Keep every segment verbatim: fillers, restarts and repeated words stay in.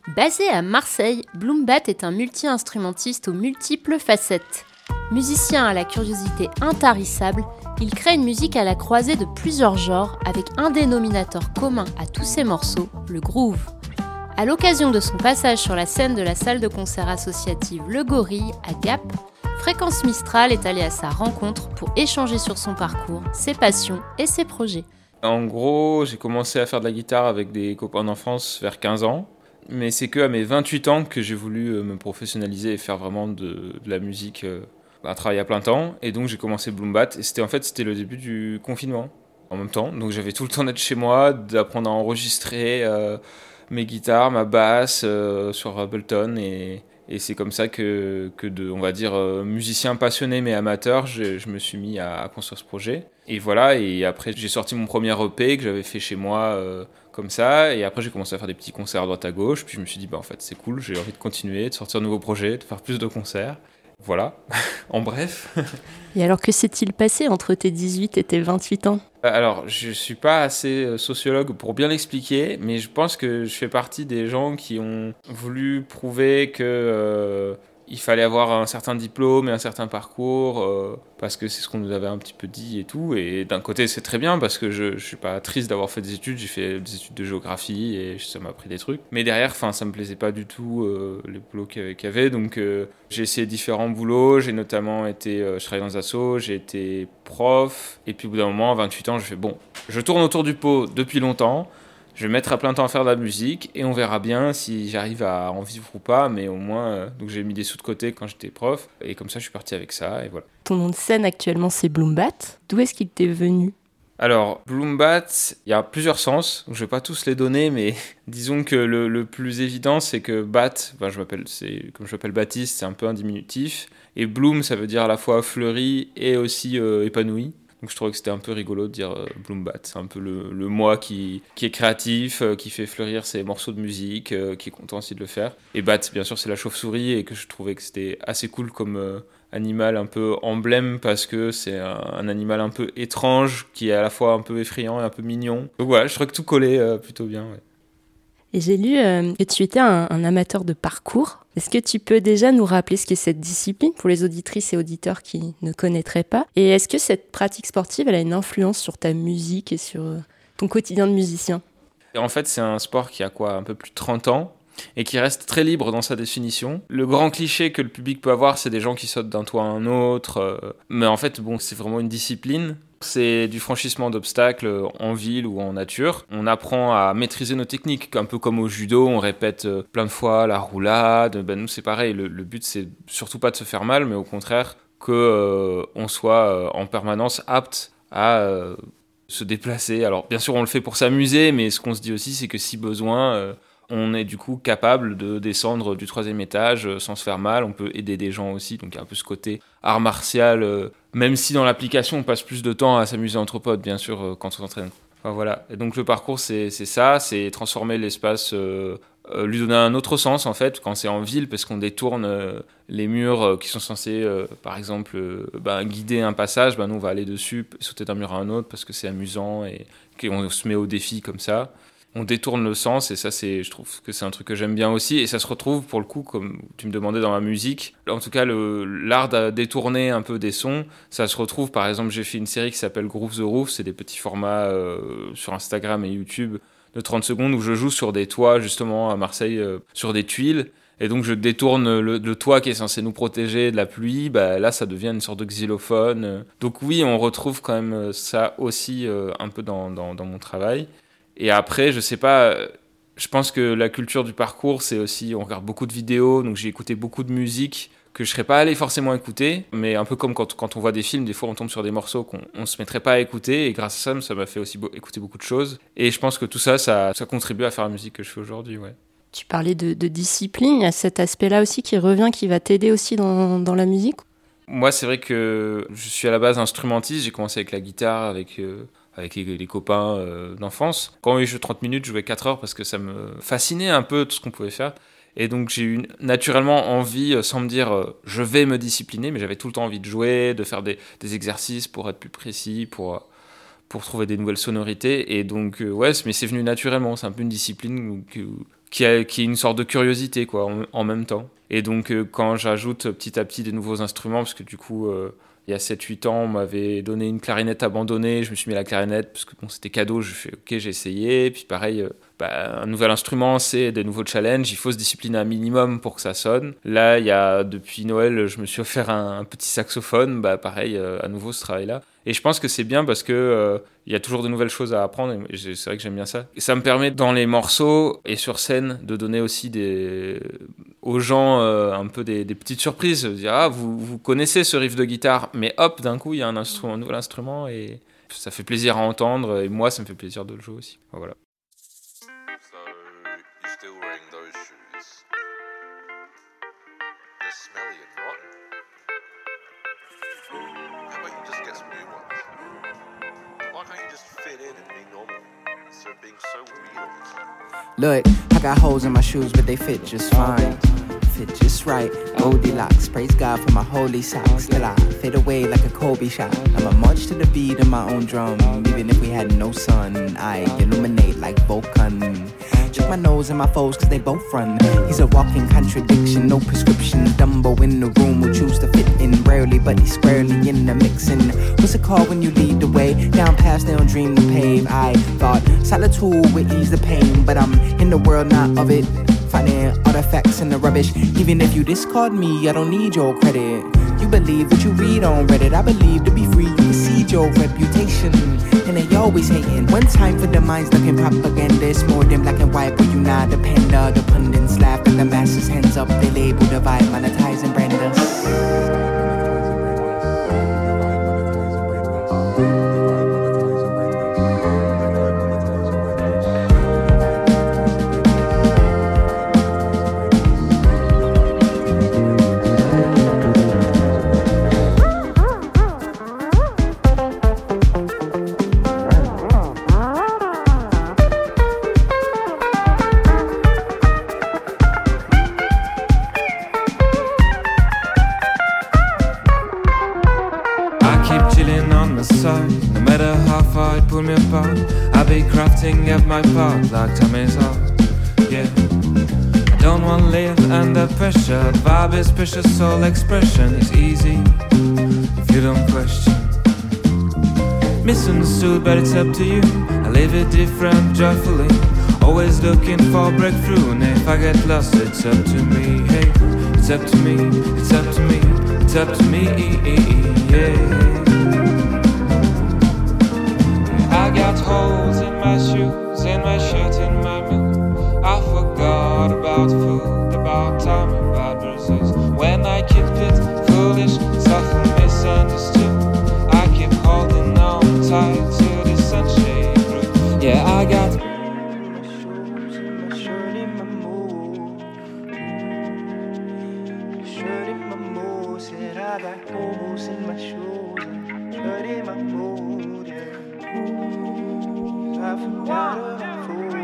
Basé à Marseille, Bloombat est un multi-instrumentiste aux multiples facettes. Musicien à la curiosité intarissable, il crée une musique à la croisée de plusieurs genres avec un dénominateur commun à tous ses morceaux, le groove. À l'occasion de son passage sur la scène de la salle de concert associative Le Gorille à Gap, Fréquence Mistral est allé à sa rencontre pour échanger sur son parcours, ses passions et ses projets. En gros, j'ai commencé à faire de la guitare avec des copains d'enfance vers quinze ans. Mais c'est qu'à mes vingt-huit ans que j'ai voulu me professionnaliser et faire vraiment de, de la musique, euh, un travail à plein temps. Et donc j'ai commencé Bloombat. Et c'était en fait c'était le début du confinement en même temps. Donc j'avais tout le temps d'être chez moi, d'apprendre à enregistrer euh, mes guitares, ma basse euh, sur Ableton. Et, et c'est comme ça que, que de, on va dire, euh, musicien passionné mais amateur, je, je me suis mis à, à construire ce projet. Et voilà, et après j'ai sorti mon premier E P que j'avais fait chez moi euh, comme ça, et après j'ai commencé à faire des petits concerts à droite à gauche, puis je me suis dit bah en fait c'est cool, j'ai envie de continuer, de sortir de nouveaux projets, de faire plus de concerts. Voilà, en bref. Et alors que s'est-il passé entre tes dix-huit et tes vingt-huit ans ? Alors, je suis pas assez sociologue pour bien l'expliquer, mais je pense que je fais partie des gens qui ont voulu prouver que euh, il fallait avoir un certain diplôme et un certain parcours, euh, parce que c'est ce qu'on nous avait un petit peu dit et tout. Et d'un côté, c'est très bien, parce que je, je suis pas triste d'avoir fait des études. J'ai fait des études de géographie et ça m'a appris des trucs. Mais derrière, enfin, ça me plaisait pas du tout, euh, les boulots qu'il y avait. Donc, euh, j'ai essayé différents boulots. J'ai notamment été, euh, je travaillais dans un asso, j'ai été prof. Et puis, au bout d'un moment, à vingt-huit ans, je fais bon, je tourne autour du pot depuis longtemps. Je vais mettre à plein temps à faire de la musique et on verra bien si j'arrive à en vivre ou pas, mais au moins, euh, donc j'ai mis des sous de côté quand j'étais prof et comme ça je suis parti avec ça et voilà. Ton nom de scène actuellement c'est Bloombat. D'où est-ce qu'il t'est venu ? Alors, Bloombat, il y a plusieurs sens, je ne vais pas tous les donner, mais disons que le, le plus évident c'est que Bat, ben, je m'appelle, c'est, comme je m'appelle Baptiste, c'est un peu un diminutif, et Bloom ça veut dire à la fois fleuri et aussi euh, épanoui. Donc je trouvais que c'était un peu rigolo de dire euh, Bloombat. C'est un peu le, le moi qui, qui est créatif, euh, qui fait fleurir ses morceaux de musique, euh, qui est content aussi de le faire. Et Bat, bien sûr, c'est la chauve-souris et que je trouvais que c'était assez cool comme euh, animal un peu emblème parce que c'est un, un animal un peu étrange qui est à la fois un peu effrayant et un peu mignon. Donc voilà, je trouvais que tout collait euh, plutôt bien. Ouais. Et j'ai lu euh, que tu étais un, un amateur de parcours. Est-ce que tu peux déjà nous rappeler ce qu'est cette discipline pour les auditrices et auditeurs qui ne connaîtraient pas ? Et est-ce que cette pratique sportive, elle a une influence sur ta musique et sur euh, ton quotidien de musicien ? Et en fait, c'est un sport qui a quoi, un peu plus de trente ans et qui reste très libre dans sa définition. Le grand cliché que le public peut avoir, c'est des gens qui sautent d'un toit à un autre. Euh, mais en fait, bon, c'est vraiment une discipline. C'est du franchissement d'obstacles en ville ou en nature. On apprend à maîtriser nos techniques, un peu comme au judo, on répète plein de fois la roulade. Ben nous, c'est pareil, le, le but, c'est surtout pas de se faire mal, mais au contraire, qu'on euh, soit euh, en permanence apte à euh, se déplacer. Alors, bien sûr, on le fait pour s'amuser, mais ce qu'on se dit aussi, c'est que si besoin... Euh, on est du coup capable de descendre du troisième étage sans se faire mal, on peut aider des gens aussi, donc il y a un peu ce côté art martial, euh, même si dans l'application on passe plus de temps à s'amuser entre potes, bien sûr, euh, quand on s'entraîne. Enfin, voilà. Et donc le parcours c'est, c'est ça, c'est transformer l'espace, euh, euh, lui donner un autre sens en fait, quand c'est en ville, parce qu'on détourne euh, les murs euh, qui sont censés, euh, par exemple, euh, bah, guider un passage, bah, nous on va aller dessus, sauter d'un mur à un autre, parce que c'est amusant et qu'on se met au défi comme ça. On détourne le sens et ça c'est, je trouve que c'est un truc que j'aime bien aussi et ça se retrouve pour le coup comme tu me demandais dans ma musique, en tout cas le, l'art de détourner un peu des sons, ça se retrouve par exemple j'ai fait une série qui s'appelle Groove the Roof, c'est des petits formats euh, sur Instagram et YouTube de trente secondes où je joue sur des toits justement à Marseille euh, sur des tuiles et donc je détourne le, le toit qui est censé nous protéger de la pluie, bah là ça devient une sorte de xylophone, donc oui on retrouve quand même ça aussi euh, un peu dans, dans, dans mon travail. Et après, je sais pas, je pense que la culture du parcours, c'est aussi, on regarde beaucoup de vidéos, donc j'ai écouté beaucoup de musique que je serais pas allé forcément écouter, mais un peu comme quand, quand on voit des films, des fois on tombe sur des morceaux qu'on on se mettrait pas à écouter, et grâce à ça, ça m'a fait aussi beau, écouter beaucoup de choses. Et je pense que tout ça, ça, ça contribue à faire la musique que je fais aujourd'hui, ouais. Tu parlais de, de discipline, il y a cet aspect-là aussi qui revient, qui va t'aider aussi dans, dans la musique ? Moi, c'est vrai que je suis à la base instrumentiste, j'ai commencé avec la guitare, avec... Euh, avec les, les copains euh, d'enfance. Quand j'ai joué trente minutes, je jouais quatre heures parce que ça me fascinait un peu tout ce qu'on pouvait faire. Et donc j'ai eu naturellement envie, euh, sans me dire euh, je vais me discipliner, mais j'avais tout le temps envie de jouer, de faire des, des exercices pour être plus précis, pour, pour trouver des nouvelles sonorités. Et donc, euh, ouais, mais c'est venu naturellement, c'est un peu une discipline qui, qui a qui est une sorte de curiosité quoi en, en même temps. Et donc euh, quand j'ajoute petit à petit des nouveaux instruments, parce que du coup euh, il y a sept huit ans, on m'avait donné une clarinette abandonnée, je me suis mis à la clarinette parce que bon, c'était cadeau, je fais ok, j'ai essayé. Et puis pareil, euh, bah, un nouvel instrument, c'est des nouveaux challenges, il faut se discipliner un minimum pour que ça sonne. Là, il y a, depuis Noël, je me suis offert un, un petit saxophone, bah pareil, euh, à nouveau ce travail-là. Et je pense que c'est bien parce que euh, il y a toujours de nouvelles choses à apprendre et c'est vrai que j'aime bien ça. Et ça me permet dans les morceaux et sur scène de donner aussi des aux gens euh, un peu des, des petites surprises, de dire ah vous vous connaissez ce riff de guitare, mais hop d'un coup il y a un instrument, un nouvel instrument et ça fait plaisir à entendre et moi ça me fait plaisir de le jouer aussi. Voilà. So you're still wearing those shoes. They're smelly and rotten. How about you just get some new ones? Why can't you just fit in and be normal instead of being so weird all the time? Look, I got holes in my shoes, but they fit just fine. Fit just right, Goldilocks. Praise God for my holy socks. Till I fade away like a Kobe shot. I'ma march to the beat of my own drum. Even if we had no sun, I illuminate like Vulcan. Check my nose and my foes, cause they both run. He's a walking contradiction, no prescription. Dumbo in the room will choose to fit in rarely, but he's squarely in the mixing. What's it called when you lead the way? Down past, they don't dream to pave. I thought solitude would ease the pain, but I'm in the world, not of it. Finding artifacts in the rubbish. Even if you discard me, I don't need your credit. You believe what you read on Reddit. I believe to be free, you concede your reputation. And they always hating. One time for the minds looking propaganda. It's more than black and white, but you not depend. The pundits laugh at the masses, hands up. They label, divide, monetize, and brand us. No matter how far it pull me apart, I be crafting up my part like time is hard. Yeah, I don't wanna live under pressure. Vibe is precious, all expression is easy if you don't question. Misunderstood, but it's up to you. I live it different, joyfully. Always looking for breakthrough, and if I get lost, it's up to me. Hey, it's up to me, it's up to me, it's up to me. Yeah. I got holes in my shoes, in my shirt, in my milk. I forgot about food, about time, about bruises. When I kept it foolish, soft and misunderstood, I keep holding on tight to the sunshade roof. Yeah, I got my shoes, in my shirt, in my mood. My shirt, in my mood. Said I got holes in my shoes, shirt, in my mood. Yeah. I forgot about food.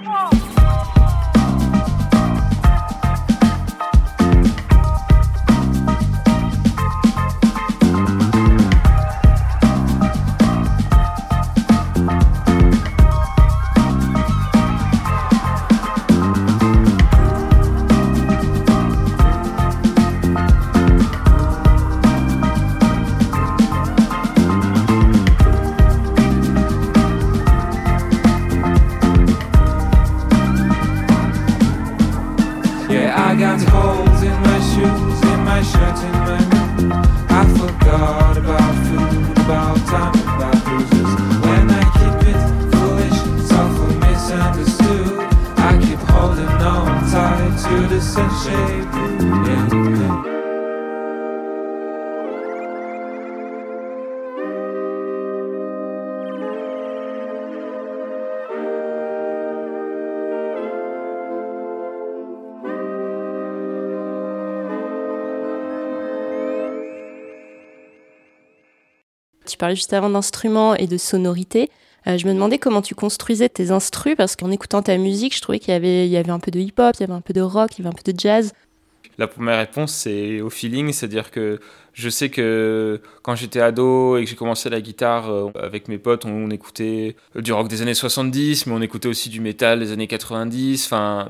Tu parlais juste avant d'instruments et de sonorité. Euh, je me demandais comment tu construisais tes instrus, parce qu'en écoutant ta musique, je trouvais qu'il y avait, il y avait un peu de hip-hop, il y avait un peu de rock, il y avait un peu de jazz. La première réponse, c'est au feeling, c'est-à-dire que je sais que quand j'étais ado et que j'ai commencé la guitare, euh, avec mes potes, on, on écoutait du rock des années soixante-dix, mais on écoutait aussi du métal des années quatre-vingt-dix, enfin, donc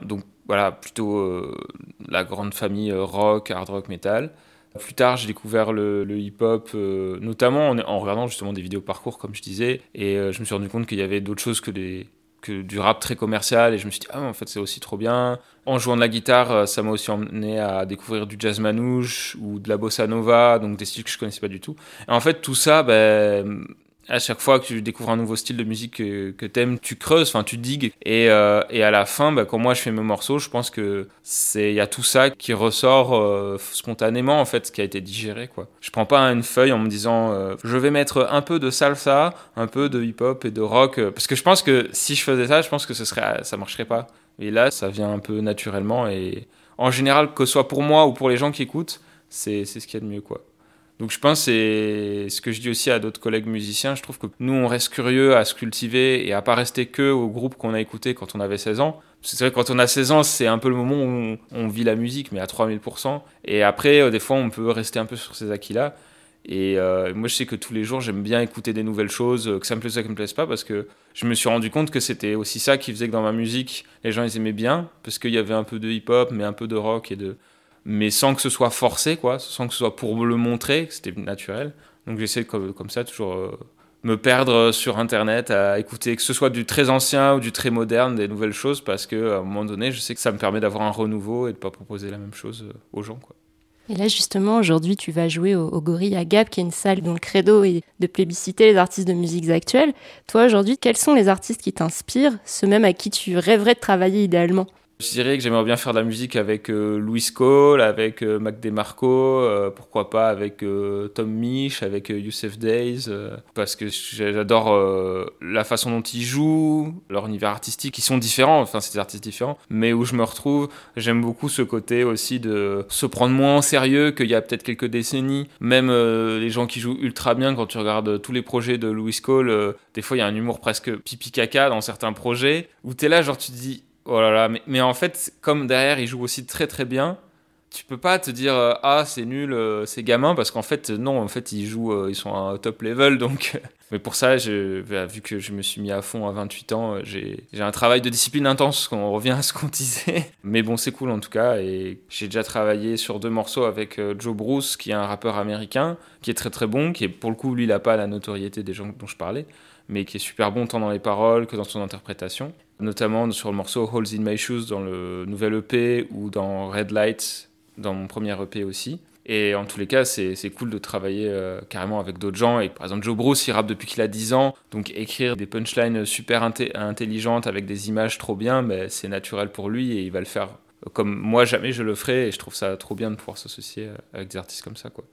voilà, plutôt euh, la grande famille euh, rock, hard rock, metal. Plus tard, j'ai découvert le, le hip-hop, euh, notamment en, en regardant justement des vidéos parcours, comme je disais, et euh, je me suis rendu compte qu'il y avait d'autres choses que, des, que du rap très commercial, et je me suis dit, ah, en fait, c'est aussi trop bien. En jouant de la guitare, ça m'a aussi emmené à découvrir du jazz manouche ou de la bossa nova, donc des styles que je connaissais pas du tout. Et en fait, tout ça, ben... à chaque fois que tu découvres un nouveau style de musique que, que t'aimes, tu creuses, enfin tu digues. Et, euh, et à la fin, bah, quand moi je fais mes morceaux, je pense que c'est, y a tout ça qui ressort euh, spontanément en fait, ce qui a été digéré, quoi. Je prends pas une feuille en me disant euh, je vais mettre un peu de salsa, un peu de hip-hop et de rock, euh, parce que je pense que si je faisais ça, je pense que ce serait, ça marcherait pas. Et là, ça vient un peu naturellement et en général, que ce soit pour moi ou pour les gens qui écoutent, c'est, c'est ce qu'il y a de mieux, quoi. Donc je pense, c'est ce que je dis aussi à d'autres collègues musiciens, je trouve que nous on reste curieux à se cultiver et à pas rester que au groupe qu'on a écouté quand on avait seize ans. C'est vrai que quand on a seize ans, c'est un peu le moment où on, on vit la musique, mais à trois mille pour cent. Et après, euh, des fois, on peut rester un peu sur ces acquis-là. Et euh, moi, je sais que tous les jours, j'aime bien écouter des nouvelles choses, que ça me plaise ou que ça me plaise pas, parce que je me suis rendu compte que c'était aussi ça qui faisait que dans ma musique, les gens, ils aimaient bien, parce qu'il y avait un peu de hip-hop, mais un peu de rock et de... mais sans que ce soit forcé, quoi, sans que ce soit pour le montrer, que c'était naturel. Donc j'essaie de, comme, comme ça toujours euh, me perdre sur Internet, à écouter que ce soit du très ancien ou du très moderne, des nouvelles choses, parce qu'à un moment donné, je sais que ça me permet d'avoir un renouveau et de ne pas proposer la même chose aux gens, quoi. Et là, justement, aujourd'hui, tu vas jouer au, au Gorille à Gap, qui est une salle dont le credo est de plébisciter les artistes de musiques actuelles. Toi, aujourd'hui, quels sont les artistes qui t'inspirent, ceux même à qui tu rêverais de travailler idéalement ? Je dirais que j'aimerais bien faire de la musique avec euh, Louis Cole, avec euh, Mac DeMarco, euh, pourquoi pas avec euh, Tom Misch, avec euh, Youssef Days, euh, parce que j'adore euh, la façon dont ils jouent, leur univers artistique, ils sont différents, enfin c'est des artistes différents, mais où je me retrouve, j'aime beaucoup ce côté aussi de se prendre moins en sérieux qu'il y a peut-être quelques décennies, même euh, les gens qui jouent ultra bien, quand tu regardes tous les projets de Louis Cole, euh, des fois il y a un humour presque pipi-caca dans certains projets, où t'es là genre tu te dis oh là là, mais, mais en fait, comme derrière, ils jouent aussi très très bien, tu peux pas te dire euh, ah c'est nul, euh, c'est gamin, parce qu'en fait non, en fait ils jouent, euh, ils sont à un top level, donc. Mais pour ça, je, vu que je me suis mis à fond à vingt-huit ans, j'ai, j'ai un travail de discipline intense, on revient à ce qu'on disait. Mais bon, c'est cool en tout cas, et j'ai déjà travaillé sur deux morceaux avec euh, Joe Bruce, qui est un rappeur américain, qui est très très bon, qui est pour le coup, lui, il a pas la notoriété des gens dont je parlais, mais qui est super bon tant dans les paroles que dans son interprétation. Notamment sur le morceau Holes in My Shoes dans le nouvel E P ou dans Red Light dans mon premier E P aussi. Et en tous les cas, c'est, c'est cool de travailler euh, carrément avec d'autres gens. Et par exemple, Joe Bruce, il rappe depuis qu'il a dix ans. Donc écrire des punchlines super inté- intelligentes avec des images trop bien, ben, c'est naturel pour lui et il va le faire comme moi jamais je le ferai. Et je trouve ça trop bien de pouvoir s'associer avec des artistes comme ça, quoi.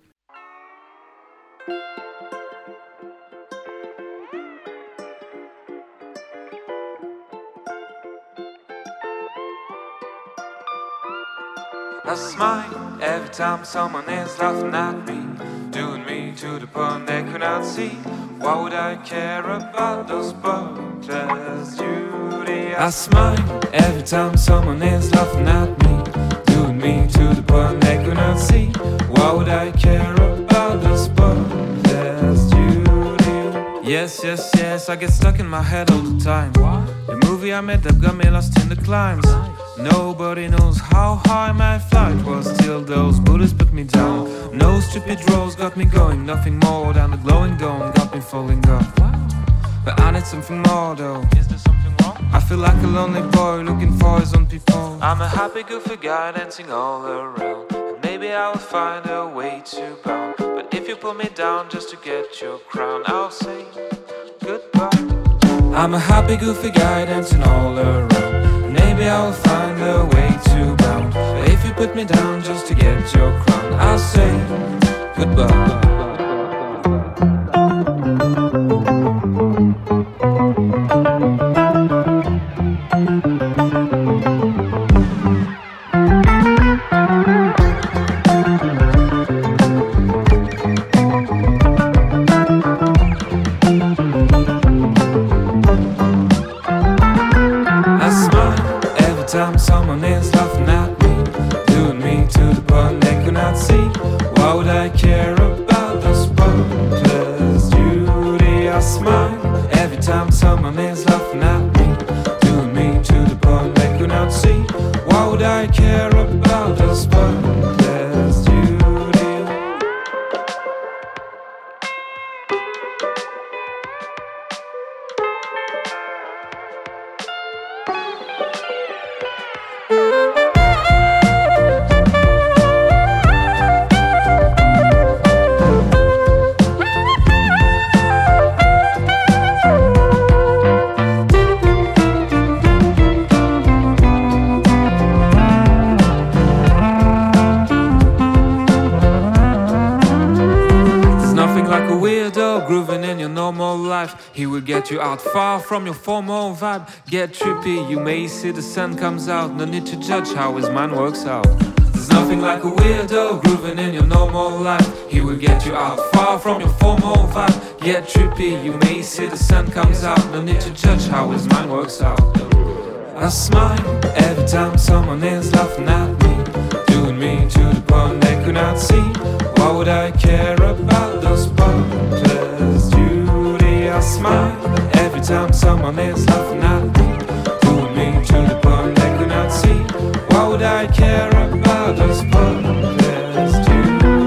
I smile every time someone is laughing at me, doing me to the point they could not see. Why would I care about those pointless duty? I smile every time someone is laughing at me, doing me to the point they could not see. Why would I care about those pointless duty? Yes, yes, yes, I get stuck in my head all the time. The movie I made up got me lost in the climbs. Nobody knows how high my flight was till those bullets put me down. No stupid roads got me going, nothing more than the glowing dome got me falling off. But I need something more though. Is there something wrong? I feel like a lonely boy looking for his own people. I'm a happy goofy guy dancing all around, and maybe I'll find a way to bound. But if you pull me down just to get your crown, I'll say goodbye. I'm a happy goofy guy dancing all around, maybe I'll find a way to bound. But if you put me down just to get your crown, I'll say goodbye. Why life. He will get you out far from your formal vibe. Get trippy, you may see the sun comes out. No need to judge how his mind works out. There's nothing like a weirdo grooving in your normal life. He will get you out far from your formal vibe. Get trippy, you may see the sun comes out. No need to judge how his mind works out. I smile every time someone is laughing at me, doing me to the point they could not see. Why would I care about those pointless duty? I smile every time someone is laughing at me, doing me to the point they could not see. Why would I care about those pointless duty?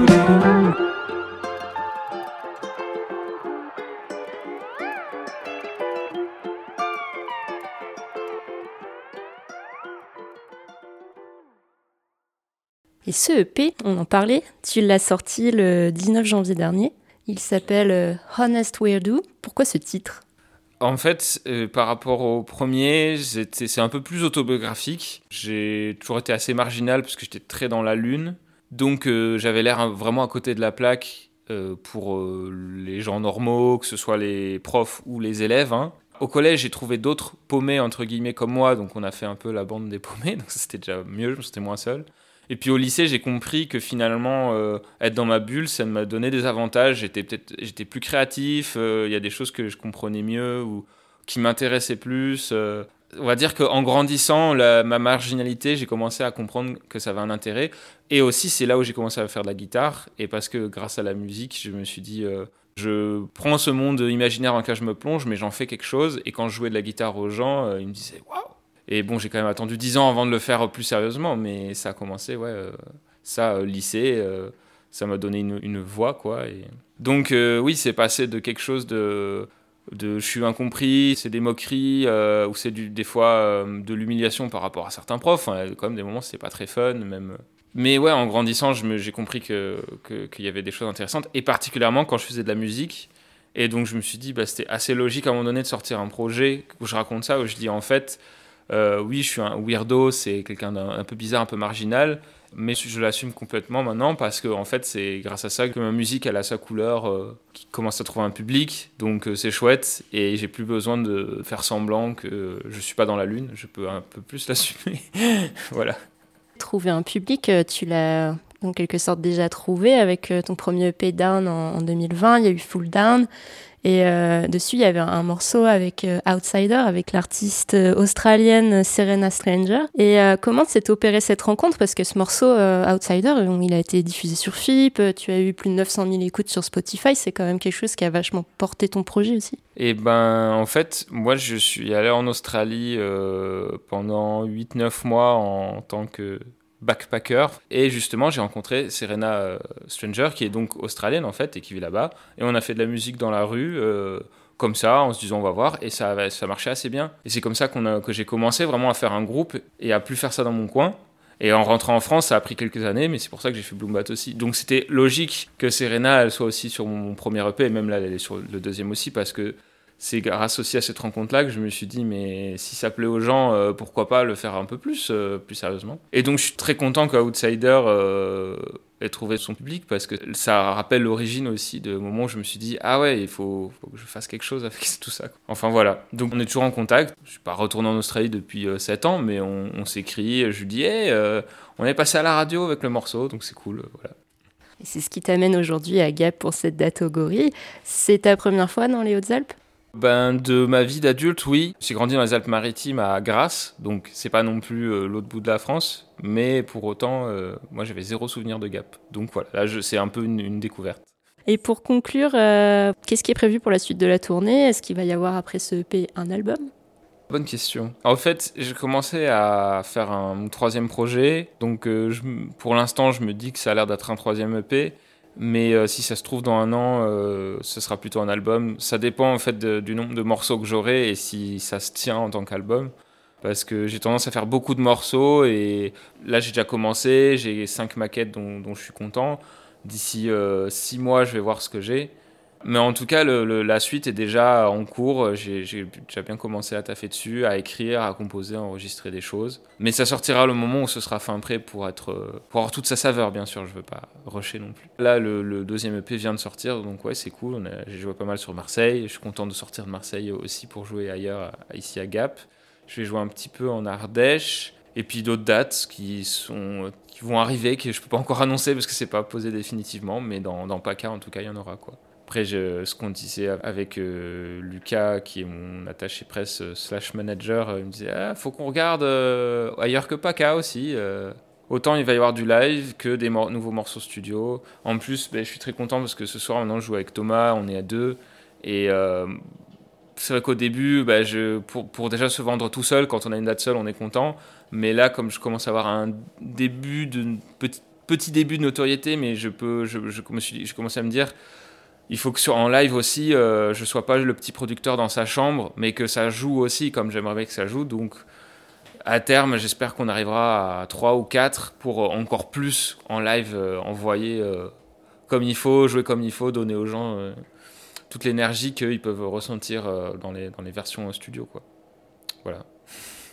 Et ce E P, on en parlait, tu l'as sorti le dix-neuf janvier dernier. Il s'appelle euh, Honest Weirdo. Pourquoi ce titre ? En fait, euh, par rapport au premier, c'était, c'est un peu plus autobiographique. J'ai toujours été assez marginal parce que j'étais très dans la lune. Donc euh, j'avais l'air un, vraiment à côté de la plaque euh, pour euh, les gens normaux, que ce soit les profs ou les élèves. Hein. Au collège, j'ai trouvé d'autres paumés, entre guillemets, comme moi. Donc on a fait un peu la bande des paumés. Donc ça, c'était déjà mieux, je me sentais moins seul. Et puis au lycée, j'ai compris que finalement, euh, être dans ma bulle, ça m'a donné des avantages. J'étais peut-être, j'étais plus créatif, il euh, y a des choses que je comprenais mieux ou qui m'intéressaient plus. Euh. On va dire qu'en grandissant, la, ma marginalité, j'ai commencé à comprendre que ça avait un intérêt. Et aussi, c'est là où j'ai commencé à faire de la guitare. Et parce que grâce à la musique, je me suis dit, euh, je prends ce monde imaginaire dans lequel je me plonge, mais j'en fais quelque chose. Et quand je jouais de la guitare aux gens, euh, ils me disaient « Waouh !» Et bon, j'ai quand même attendu dix ans avant de le faire plus sérieusement, mais ça a commencé, ouais, euh, ça, euh, lycée, euh, ça m'a donné une, une voix, quoi. Et... Donc, euh, oui, c'est passé de quelque chose de, de je suis incompris, c'est des moqueries, euh, ou c'est du, des fois euh, de l'humiliation par rapport à certains profs. Enfin, quand même, des moments, c'est pas très fun, même. Mais ouais, en grandissant, je me, j'ai compris que, que, qu'il y avait des choses intéressantes, et particulièrement quand je faisais de la musique. Et donc, je me suis dit, bah, c'était assez logique à un moment donné de sortir un projet où je raconte ça, où je dis, en fait... Euh, oui, je suis un weirdo, c'est quelqu'un d'un un peu bizarre, un peu marginal, mais je l'assume complètement maintenant parce que en fait, c'est grâce à ça que ma musique elle a sa couleur, euh, qui commence à trouver un public, donc euh, c'est chouette et j'ai plus besoin de faire semblant que je suis pas dans la lune, je peux un peu plus l'assumer. Voilà. Trouver un public, tu l'as en quelque sorte déjà trouvé avec ton premier E P Down en, en deux mille vingt, il y a eu Full Down. Et euh, dessus, il y avait un morceau avec euh, Outsider, avec l'artiste euh, australienne Serena Stranger. Et euh, comment s'est opérée cette rencontre ? Parce que ce morceau, euh, Outsider, il a été diffusé sur F I P, tu as eu plus de neuf cent mille écoutes sur Spotify, c'est quand même quelque chose qui a vachement porté ton projet aussi. Et ben, en fait, moi, je suis allé en Australie euh, pendant huit neuf mois en tant que... backpacker, et justement j'ai rencontré Serena euh, Stranger qui est donc australienne en fait et qui vit là-bas, et on a fait de la musique dans la rue euh, comme ça en se disant on va voir, et ça, ça marchait assez bien, et c'est comme ça qu'on a, que j'ai commencé vraiment à faire un groupe et à plus faire ça dans mon coin. Et en rentrant en France, ça a pris quelques années, mais c'est pour ça que j'ai fait Bloom Bat aussi. Donc c'était logique que Serena elle soit aussi sur mon premier E P, et même là elle est sur le deuxième aussi, parce que c'est grâce aussi à cette rencontre-là que je me suis dit, mais si ça plaît aux gens, euh, pourquoi pas le faire un peu plus, euh, plus sérieusement. Et donc je suis très content qu'Outsider euh, ait trouvé son public, parce que ça rappelle l'origine aussi de moment où je me suis dit, ah ouais, il faut, faut que je fasse quelque chose avec tout ça. Enfin voilà, donc on est toujours en contact. Je suis pas retourné en Australie depuis euh, sept ans, mais on, on s'écrit, je lui dis, hey, euh, on est passé à la radio avec le morceau, donc c'est cool, euh, voilà. Et c'est ce qui t'amène aujourd'hui à Gap pour cette date au Gorille. C'est ta première fois dans les Hautes-Alpes ? Ben, de ma vie d'adulte, oui. J'ai grandi dans les Alpes-Maritimes à Grasse, donc c'est pas non plus euh, l'autre bout de la France, mais pour autant, euh, moi j'avais zéro souvenir de Gap. Donc voilà, là je, c'est un peu une, une découverte. Et pour conclure, euh, qu'est-ce qui est prévu pour la suite de la tournée ? Est-ce qu'il va y avoir après ce E P un album ? Bonne question. En fait, j'ai commencé à faire un troisième projet, donc euh, je, pour l'instant je me dis que ça a l'air d'être un troisième E P. Mais euh, si ça se trouve dans un an, euh, ce sera plutôt un album. Ça dépend en fait de, du nombre de morceaux que j'aurai et si ça se tient en tant qu'album. Parce que j'ai tendance à faire beaucoup de morceaux et là j'ai déjà commencé, j'ai cinq maquettes dont, dont je suis content. D'ici euh, six mois, je vais voir ce que j'ai. Mais en tout cas, le, le, la suite est déjà en cours. J'ai, j'ai déjà bien commencé à taffer dessus, à écrire, à composer, à enregistrer des choses. Mais ça sortira le moment où ce sera fin prêt pour, être, pour avoir toute sa saveur, bien sûr. Je ne veux pas rusher non plus. Là, le, le deuxième E P vient de sortir, donc ouais, c'est cool. On a, j'ai joué pas mal sur Marseille. Je suis content de sortir de Marseille aussi pour jouer ailleurs, ici à Gap. Je vais jouer un petit peu en Ardèche. Et puis d'autres dates qui, sont, qui vont arriver, que je ne peux pas encore annoncer parce que ce n'est pas posé définitivement. Mais dans, dans PACA, en tout cas, il y en aura, quoi. Après, je, ce qu'on disait avec euh, Lucas, qui est mon attaché presse euh, slash manager, euh, il me disait ah, faut qu'on regarde euh, ailleurs que PACA aussi. Euh, autant il va y avoir du live que des mor- nouveaux morceaux studio. En plus, ben, je suis très content parce que ce soir, maintenant, je joue avec Thomas, on est à deux. Et euh, c'est vrai qu'au début, ben, je, pour, pour déjà se vendre tout seul, quand on a une date seule, on est content. Mais là, comme je commence à avoir un début de petit, petit début de notoriété, mais je peux, je, je, me suis, je commence à me dire. Il faut que sur, en live aussi, euh, je ne sois pas le petit producteur dans sa chambre, mais que ça joue aussi comme j'aimerais bien que ça joue. Donc, à terme, j'espère qu'on arrivera à trois ou quatre pour encore plus en live euh, envoyer euh, comme il faut, jouer comme il faut, donner aux gens euh, toute l'énergie qu'ils peuvent ressentir euh, dans, les, dans les versions studio, quoi. Voilà.